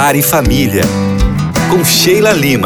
Lar e Família, com Sheila Lima.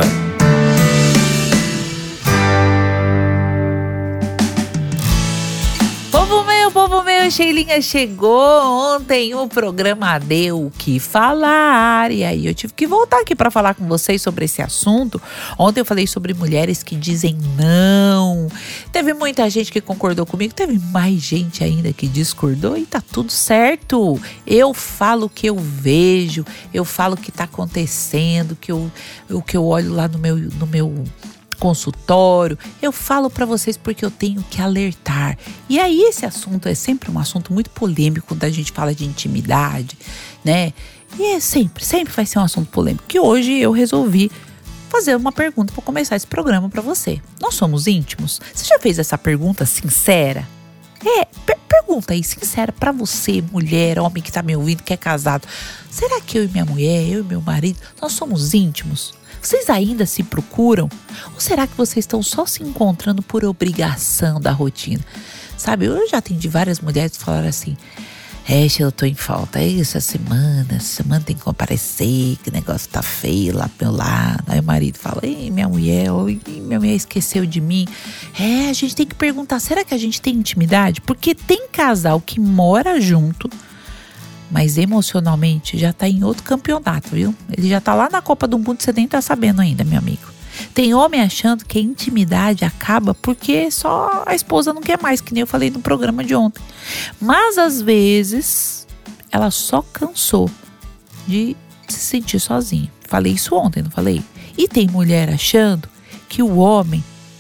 Povo meu, Sheilinha chegou. Ontem o programa deu o que falar. E aí eu tive que voltar aqui para falar com vocês sobre esse assunto. Ontem eu falei sobre mulheres que dizem não. Teve muita gente que concordou comigo, teve mais gente ainda que discordou e tá tudo certo. Eu falo o que eu vejo, eu falo o que tá acontecendo, o que eu olho lá no meu consultório, eu falo pra vocês porque eu tenho que alertar. E aí esse assunto é sempre um assunto muito polêmico quando a gente fala de intimidade, né? E é sempre vai ser um assunto polêmico. Que hoje eu resolvi fazer uma pergunta para começar esse programa pra você. Nós somos íntimos? Você já fez essa pergunta sincera? Pergunta aí, sincera, pra você, mulher, homem que tá me ouvindo, que é casado. Será que eu e minha mulher, eu e meu marido, nós somos íntimos? Vocês ainda se procuram? Ou será que vocês estão só se encontrando por obrigação da rotina? Sabe, eu já atendi várias mulheres que falaram assim: Sheila, eu tô em falta. Essa semana tem que comparecer, que negócio tá feio lá pro meu lado. Aí o marido fala: minha mulher esqueceu de mim. A gente tem que perguntar, será que a gente tem intimidade? Porque tem casal que mora junto, mas emocionalmente já tá em outro campeonato, viu? Ele já tá lá na Copa do Mundo, você nem tá sabendo ainda, meu amigo. Tem homem achando que a intimidade acaba porque só a esposa não quer mais, que nem eu falei no programa de ontem. Mas às vezes ela só cansou de se sentir sozinha. Falei isso ontem, não falei? E tem mulher achando que o homem,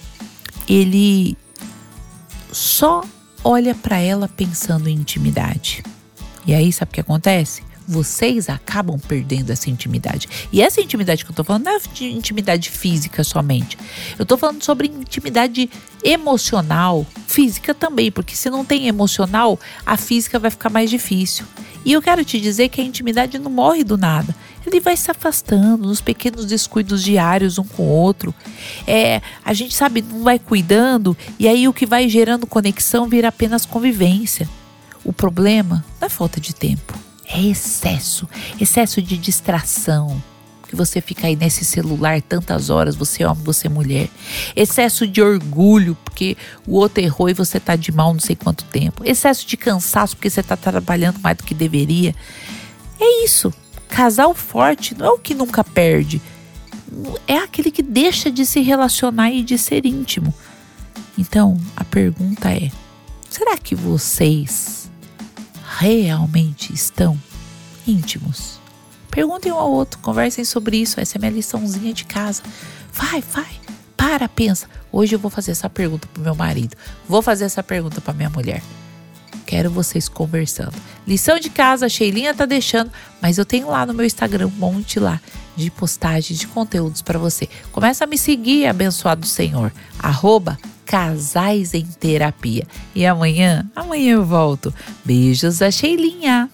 ele só olha pra ela pensando em intimidade. E aí, sabe o que acontece? Vocês acabam perdendo essa intimidade. E essa intimidade que eu tô falando não é de intimidade física somente. Eu tô falando sobre intimidade emocional, física também, porque se não tem emocional, a física vai ficar mais difícil. E eu quero te dizer que a intimidade não morre do nada. Ele vai se afastando nos pequenos descuidos diários um com o outro. A gente, sabe, não vai cuidando, e aí o que vai gerando conexão vira apenas convivência. O problema não é falta de tempo, é excesso de distração. Que você fica aí nesse celular tantas horas, você é homem, você é mulher. Excesso de orgulho, porque o outro errou e você tá de mal não sei quanto tempo. Excesso de cansaço, porque você tá trabalhando mais do que deveria. É isso, casal forte não é o que nunca perde. É aquele que deixa de se relacionar e de ser íntimo. Então, a pergunta é: será que vocês realmente estão íntimos? Perguntem um ao outro, conversem sobre isso. Essa é a minha liçãozinha de casa. Pensa. Hoje eu vou fazer essa pergunta pro meu marido, vou fazer essa pergunta pra minha mulher. Quero vocês conversando. Lição de casa, a Sheilinha tá deixando, mas eu tenho lá no meu Instagram um monte lá de postagens, de conteúdos pra você. Começa a me seguir, abençoado Senhor, @Casais em Terapia. E amanhã eu volto. Beijos, a Sheilinha.